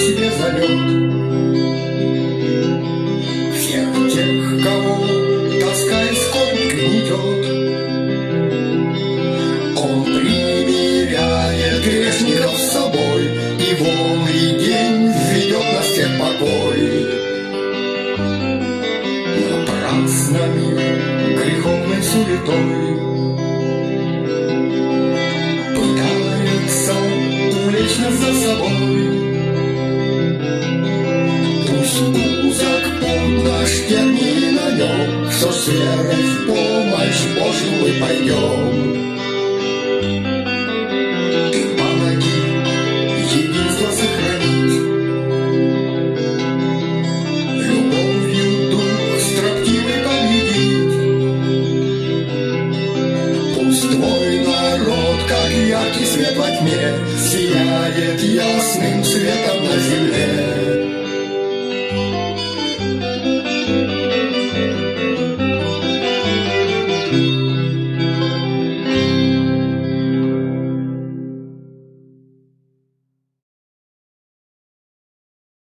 себе зовет. Всех тех, кого тоска и скорбь гнетет, он примиряет грешников с собой, и волный день ведет нас всех покой. Напрасно греховной суетой пытается увлечь нас за собой. Пусть узок путь наш терний на нем, все с верой в помощь Божью мы пойдем. Ты помоги единство сохранить, любовью дух строптивый победить. Пусть твой народ, как яркий свет во тьме, сияет ясным светом на земле.